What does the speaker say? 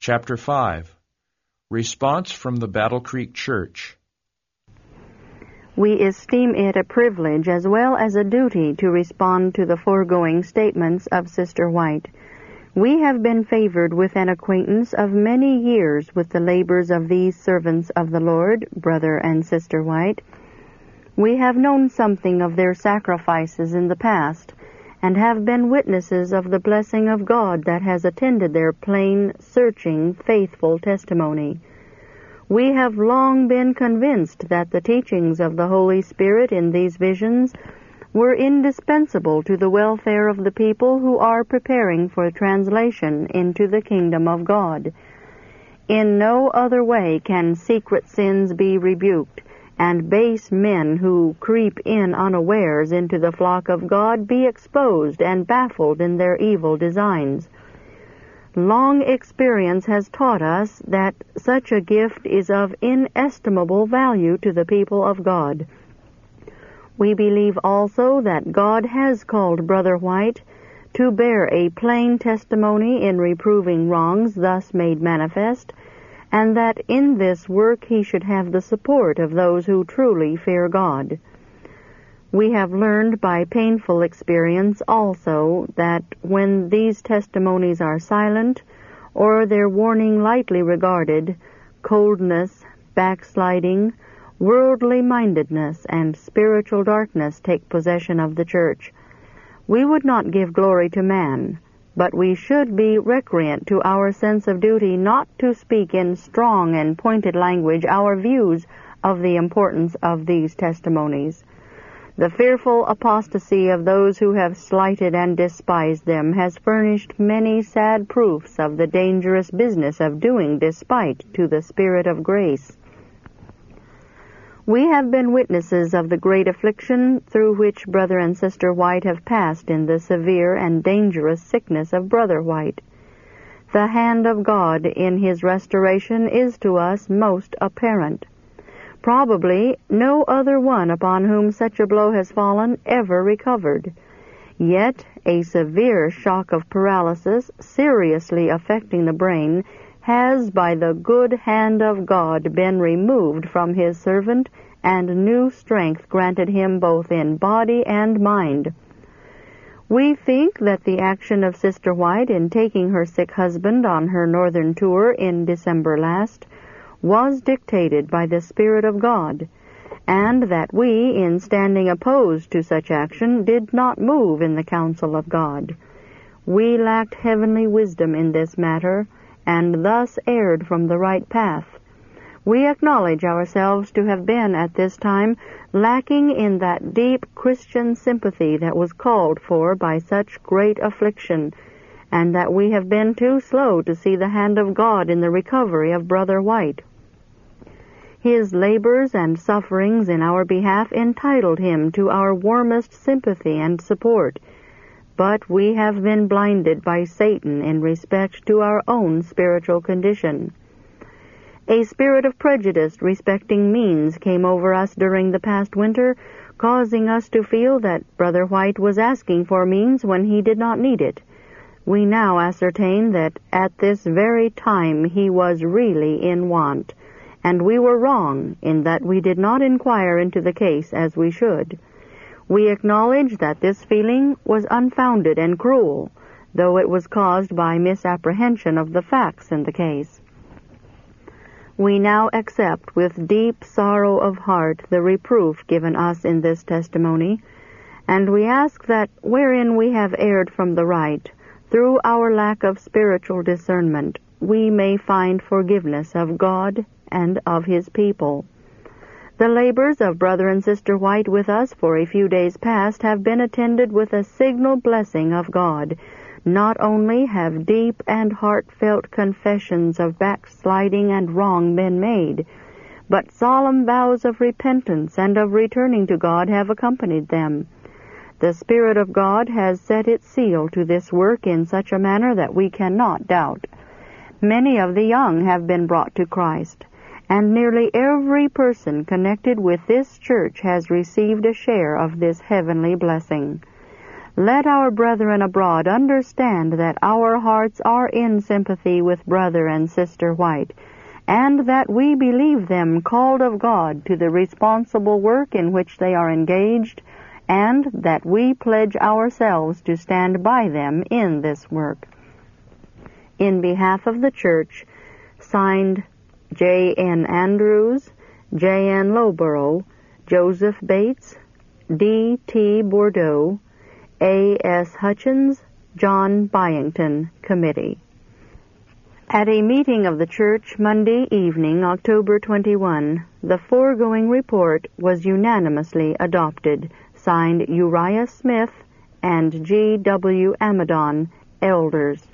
Chapter 5. Response from the Battle Creek Church. We esteem it a privilege as well as a duty to respond to the foregoing statements of Sister White. We have been favored with an acquaintance of many years with the labors of these servants of the Lord, Brother and Sister White. We have known something of their sacrifices in the past, and have been witnesses of the blessing of God that has attended their plain, searching, faithful testimony. We have long been convinced that the teachings of the Holy Spirit in these visions were indispensable to the welfare of the people who are preparing for translation into the kingdom of God. In no other way can secret sins be rebuked, and base men who creep in unawares into the flock of God be exposed and baffled in their evil designs. Long experience has taught us that such a gift is of inestimable value to the people of God. We believe also that God has called Brother White to bear a plain testimony in reproving wrongs thus made manifest, and that in this work he should have the support of those who truly fear God. We have learned by painful experience also that when these testimonies are silent, or their warning lightly regarded, coldness, backsliding, worldly-mindedness, and spiritual darkness take possession of the church. We would not give glory to man, but we should be recreant to our sense of duty not to speak in strong and pointed language our views of the importance of these testimonies. The fearful apostasy of those who have slighted and despised them has furnished many sad proofs of the dangerous business of doing despite to the Spirit of grace. We have been witnesses of the great affliction through which Brother and Sister White have passed in the severe and dangerous sickness of Brother White. The hand of God in his restoration is to us most apparent. Probably no other one upon whom such a blow has fallen ever recovered. Yet a severe shock of paralysis, seriously affecting the brain, has by the good hand of God been removed from his servant, and new strength granted him both in body and mind. We think that the action of Sister White in taking her sick husband on her northern tour in December last was dictated by the Spirit of God, and that we, in standing opposed to such action, did not move in the counsel of God. We lacked heavenly wisdom in this matter, and thus erred from the right path. We acknowledge ourselves to have been at this time lacking in that deep Christian sympathy that was called for by such great affliction, and that we have been too slow to see the hand of God in the recovery of Brother White. His labors and sufferings in our behalf entitled him to our warmest sympathy and support, but we have been blinded by Satan in respect to our own spiritual condition. A spirit of prejudice respecting means came over us during the past winter, causing us to feel that Brother White was asking for means when he did not need it. We now ascertain that at this very time he was really in want, and we were wrong in that we did not inquire into the case as we should. We acknowledge that this feeling was unfounded and cruel, though it was caused by misapprehension of the facts in the case. We now accept with deep sorrow of heart the reproof given us in this testimony, and we ask that wherein we have erred from the right, through our lack of spiritual discernment, we may find forgiveness of God and of his people. The labors of Brother and Sister White with us for a few days past have been attended with a signal blessing of God. Not only have deep and heartfelt confessions of backsliding and wrong been made, but solemn vows of repentance and of returning to God have accompanied them. The Spirit of God has set its seal to this work in such a manner that we cannot doubt. Many of the young have been brought to Christ, and nearly every person connected with this church has received a share of this heavenly blessing. Let our brethren abroad understand that our hearts are in sympathy with Brother and Sister White, and that we believe them called of God to the responsible work in which they are engaged, and that we pledge ourselves to stand by them in this work. In behalf of the Church, signed J. N. Andrews, J. N. Lowborough, Joseph Bates, D. T. Bordeaux, A. S. Hutchins, John Byington, Committee. At a meeting of the Church Monday evening, October 21, the foregoing report was unanimously adopted, signed Uriah Smith and G. W. Amadon, Elders.